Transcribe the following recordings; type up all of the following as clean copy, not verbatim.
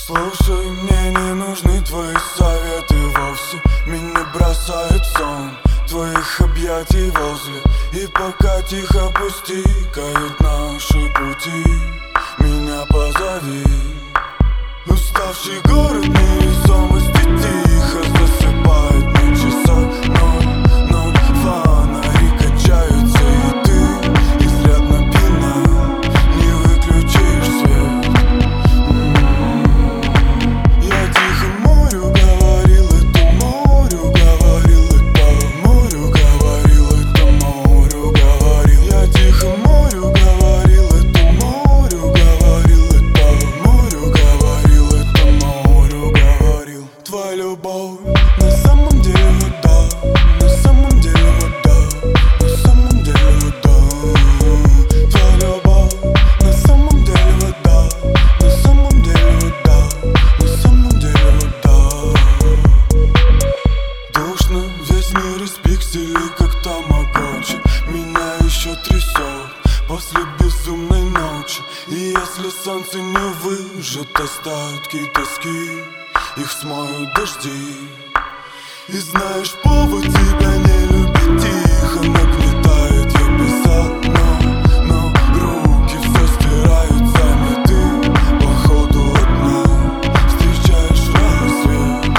Слушай, мне не нужны твои советы вовсе. Меня бросает сон твоих объятий возле. И пока тихо пустикают наши пути, меня позови. Уставший город невесомости тихо засыпает на часах ноль, ноль. Фонари качаются, и ты изрядно пьяна, не выключишь свет. Я тихо морю говорил, это морю говорил, это морю говорил, это морю говорил. Я тихо морю говорил, это морю говорил, это морю говорил, это морю говорил. Твоя любовь на самом деле вода, на самом деле вода, на самом деле вода. Твоя любовь на самом деле вода, на самом деле вода, на самом деле вода. Душно, весь мир из пикселей, как тамагочи. Меня еще трясет после безумной ночи. И если солнце не выжжет остатки тоски, их смоют дожди. И знаешь, повод тебя не любить тихо нагнетает. Я писал, но руки все стирают сами. Ты походу одна встречаешь рассвет.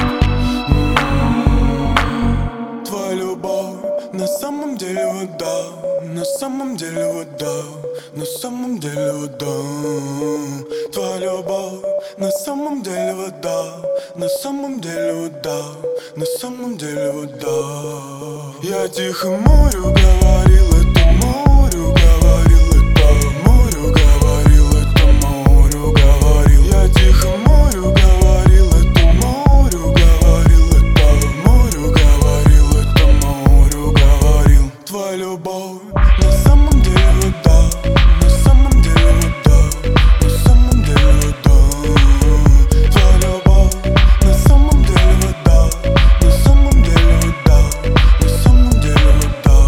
Твоя любовь на самом деле вода, на самом деле вода, на самом деле вода. Твоя любовь на самом деле вода, на самом деле вода, на самом деле вода. Я тихо морю говорил, это морю говорил, это морю говорил, это морю говорил. Я тихо морю говорил, это морю говорил, это морю говорил, это морю говорил. Твоя любовь на самом деле вода, на самом деле вода, на самом деле вода. Твоя любовь на самом деле вода, на самом деле вода, на самом деле вода.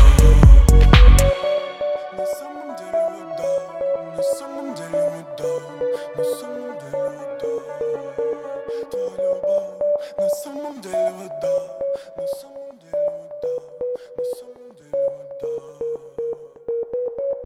На самом деле вода, на самом деле вода, на самом деле вода. Твоя любовь на самом деле вода.